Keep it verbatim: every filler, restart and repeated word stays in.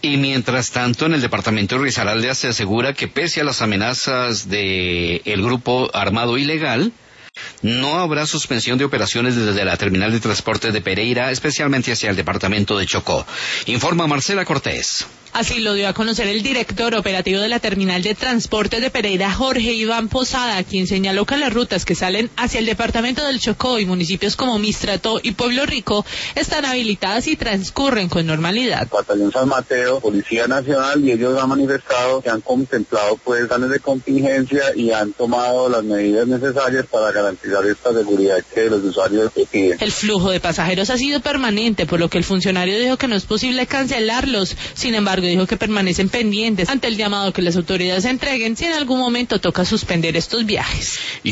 Y mientras tanto, en el departamento de Risaralda se asegura que pese a las amenazas de el grupo armado ilegal, no habrá suspensión de operaciones desde la terminal de transporte de Pereira, especialmente hacia el departamento de Chocó. Informa Marcela Cortés. Así lo dio a conocer el director operativo de la terminal de transporte de Pereira, Jorge Iván Posada, quien señaló que las rutas que salen hacia el departamento del Chocó y municipios como Mistrato y Pueblo Rico están habilitadas y transcurren con normalidad. Batallón San Mateo, Policía Nacional, y ellos han manifestado que han contemplado pues planes de contingencia y han tomado las medidas necesarias para garantizar esta seguridad que los usuarios piden. El flujo de pasajeros ha sido permanente, por lo que el funcionario dijo que no es posible cancelarlos. Sin embargo, dijo que permanecen pendientes ante el llamado que las autoridades entreguen si en algún momento toca suspender estos viajes.